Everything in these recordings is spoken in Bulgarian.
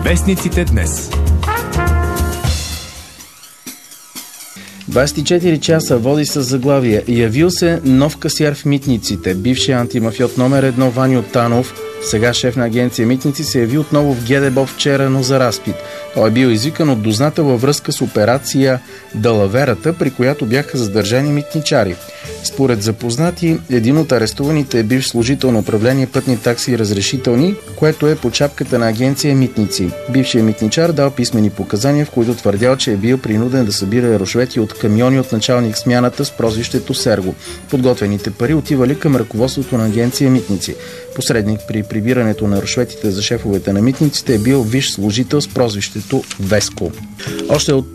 Вестниците днес. 24 часа води с заглавие: явил се нов касиер в митниците. Бившият антимафиот номер 1 Ваньо Танов, сега шеф на агенция Митници, се яви отново в ГДБО вчера, но за разпит. Той е бил извикан от дознател във връзка с операция Далаверата, при която бяха задържани митничари. Според запознати, един от арестуваните е бивш служител на управление пътни такси и разрешителни, което е по чапката на агенция Митници. Бившият митничар дал писмени показания, в които твърдял, че е бил принуден да събира рушвети от камиони от началник смяната с прозвището Серго. Подготвените пари отивали към ръководството на агенция Митници. Посредник при прибирането на рушветите за шефовете на митниците е бил висш служител с прозвището Веско. Още от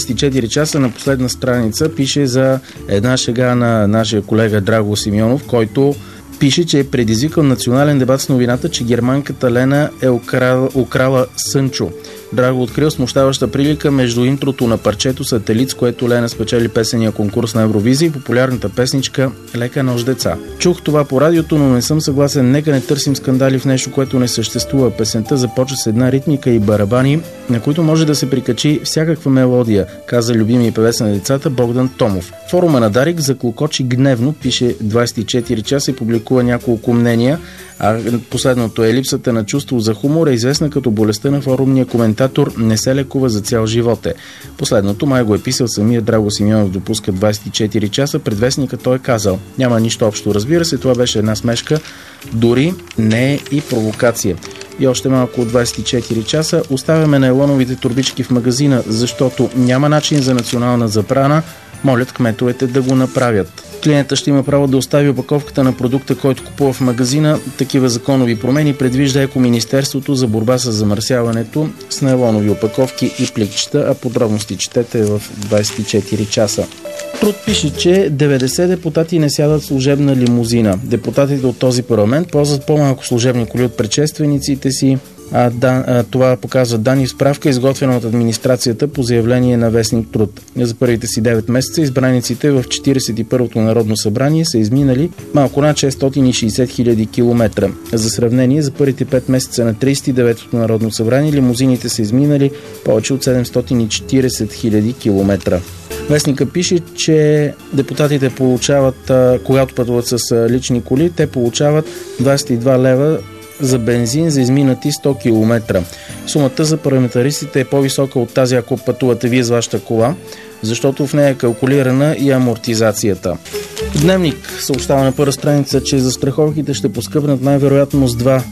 24 часа на последна страница пише за една шега на нашия колега Драго Симеонов, който пише, че е предизвикал национален дебат с новината, че германката Лена е украла Сънчо. Драго открил смущаваща прилика между интрото на парчето Сателит, с което Лена спечели песения конкурс на Евровизия, и популярната песничка Лека нощ деца. Чух това по радиото, но не съм съгласен. Нека не търсим скандали в нещо, което не съществува. Песента започва с една ритмика и барабани, на които може да се прикачи всякаква мелодия, каза любимия певец на децата Богдан Томов. Форума на Дарик заклокочи гневно, пише 24 часа и публикува няколко мнения, а последното е: липсата на чувство за хумор е известна като болестта на форумния коментатор, не се лекува за цял живот. Последното май го е писал самия Драго Симеонов, допуска 24 часа. Пред вестника той е казал: няма нищо общо, разбира се, това беше една смешка, дори не е и провокация. И още малко от 24 часа: оставяме найлоновите турбички в магазина, защото няма начин за национална забрана, молят кметовете да го направят. Клиента ще има право да остави опаковката на продукта, който купува в магазина. Такива законови промени предвижда Екоминистерството за борба с замърсяването с найлонови опаковки и пликчета, а подробности четете в 24 часа. Труд пише, че 90 депутати не сядат в служебна лимузина. Депутатите от този парламент ползват по-малко служебни коли от предшествениците си. Това показва данни в справка, изготвена от администрацията по заявление на вестник Труд. За първите си 9 месеца избраниците в 41-то Народно събрание са изминали малко над 660 хиляди километра. За сравнение, за първите 5 месеца на 39-то Народно събрание лимузините са изминали повече от 740 хиляди километра. Вестника пише, че депутатите получават, когато пътуват с лични коли, те получават 22 лева за бензин за изминати 100 км. Сумата за парламентаристите е по-висока от тази, ако пътувате вие с вашата кола, защото в нея е калкулирана и амортизацията. Дневник съобщава на първа страница, че застраховките ще поскъпнат най-вероятно с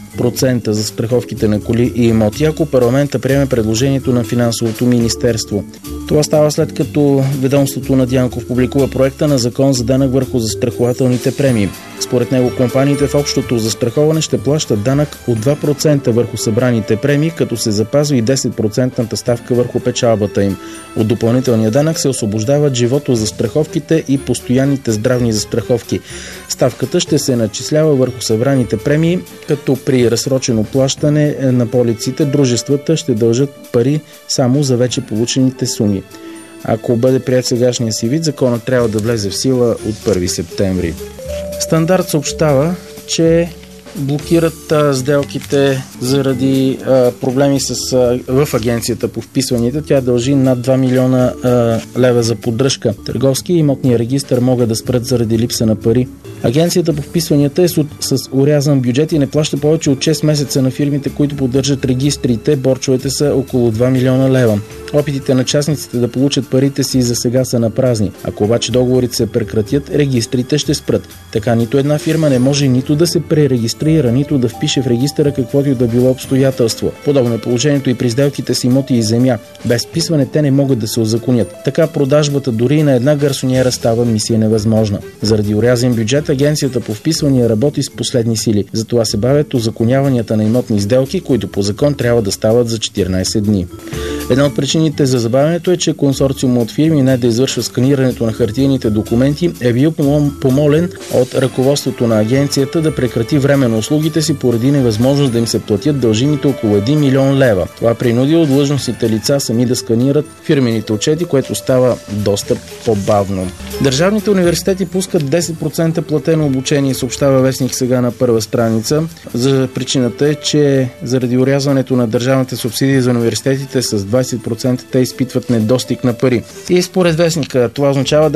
2% за застраховките на коли и имоти, ако парламента приеме предложението на Финансовото министерство. Това става след като ведомството на Дянков публикува проекта на закон за данък върху застрахователните премии. Според него компаниите в общото застраховане ще плащат данък от 2% върху събраните премии, като се запазва и 10% ставка върху печалбата им. От допълнителния данък се освобождават животозастраховките и постоянните здравни застраховки. Ставката ще се начислява върху събраните премии, като при разсрочено плащане на полиците дружествата ще дължат пари само за вече получените суми. Ако бъде прият сегашния си вид, законът трябва да влезе в сила от 1 септември. Стандарт съобщава, че блокират сделките заради проблеми в агенцията по вписванията. Тя дължи над 2 милиона лева за поддръжка. Търговски и имотния регистър могат да спрат заради липса на пари. Агенцията по вписванията е с урязан бюджет и не плаща повече от 6 месеца на фирмите, които поддържат регистрите. Борчовете са около 2 милиона лева. Опитите на частниците да получат парите си за сега са напразни. Ако обаче договорите се прекратят, регистрите ще спрат. Така нито една фирма не може нито да се пререгистрира, нито да впише в регистъра каквото и да било обстоятелство. Подобно е положението и при сделките с имоти и земя. Без вписване те не могат да се узаконят. Така продажбата дори на една гарсониера става мисия невъзможна. Заради урязан бюджет агенцията по вписвания работи с последни сили. Затова се бавят узаконяванията на имотни сделки, които по закон трябва да стават за 14 дни. Една от причините за забавянето е, че консорциум от фирми, не да извършва сканирането на хартиените документи, е бил помолен от ръководството на агенцията да прекрати временно услугите си поради невъзможност да им се платят дължимите около 1 милион лева. Това принудило длъжностните лица сами да сканират фирмените отчети, което става доста по-бавно. Държавните университети пускат 10% платено обучение, съобщава вестник сега на първа страница. За причината е, че заради урязването на държавната субсидия за университетите с 20% те изпитват недостиг на пари. И според вестника това означава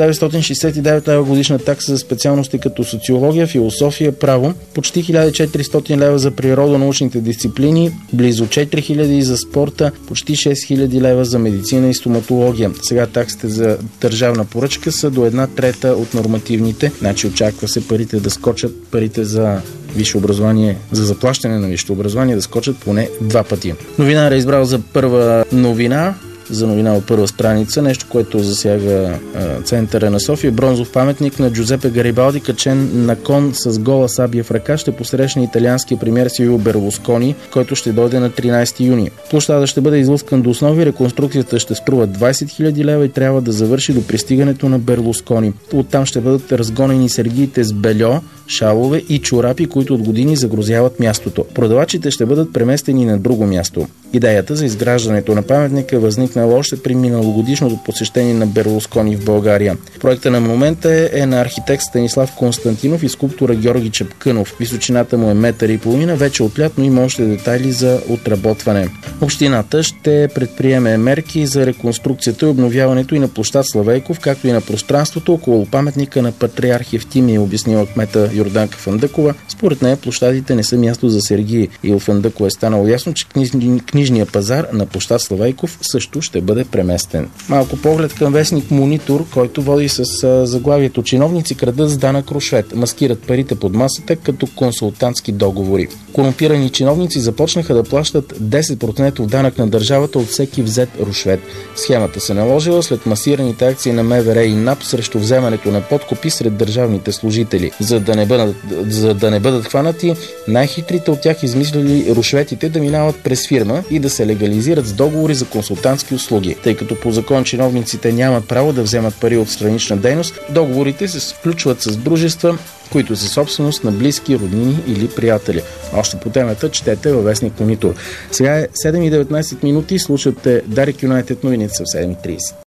969 лева годишна такса за специалности като социология, философия, право, почти 1400 лева за природонаучните дисциплини, близо 4000 за спорта, почти 6000 лева за медицина и стоматология. Сега таксите за държавна поръчка са до 1/3 от нормативните, значи очаква се парите да скочат, парите за висше образование, за заплащане на висше образование да скочат поне 2 пъти. Новина е избрал за първа новина. За новина от първа страница, нещо, което засяга центъра на София. Бронзов паметник на Джузепе Гарибалди, качен на кон с гола сабия в ръка, ще посрещне италианския премиер Силвио Берлускони, който ще дойде на 13 юни. Площада ще бъде излъскан до основи, реконструкцията ще струва 20 000 лева и трябва да завърши до пристигането на Берлускони. Оттам ще бъдат разгонени сергиите с бельо, шалове и чорапи, които от години загрозяват мястото. Продавачите ще бъдат преместени на друго място. Идеята за изграждането на паметника възникнала още при миналогодишното посещение на Берлускони в България. Проектът на момента е на архитект Станислав Константинов и скулптора Георги Чепкънов. Височината му е 1,5 метра, вече от лято има още детайли за отработване. Общината ще предприеме мерки за реконструкцията и обновяването и на площад Славейков, както и на пространството около паметника на патриарх Евтимий, обяснила кмета Йорданка Фандъкова. Според нея площадите не са място за сергии. И от Фандъкова е станало ясно, че книжният пазар на площад Славейков също ще бъде преместен. Малко поглед към вестник Монитор, който води с заглавието "Чиновници крадат с данък рушвет, маскират парите под масата като консултантски договори". Корумпирани чиновници започнаха да плащат 10% данък на държавата от всеки взет рушвет. Схемата се наложила след масираните акции на МВР и НАП срещу вземането на подкупи сред държавните служители. За да не бъдат хванати, най-хитрите от тях измислили рушветите да минават през фирма и да се легализират с договори за консултантски услуги. Тъй като по закон чиновниците нямат право да вземат пари от странична дейност, договорите се сключват с дружества, които са собственост на близки, роднини или приятели. Още по темата четете във вестник Монитор. Сега е 7:19 минути, слушате Дарик Юнайтед, новините са в 7:30.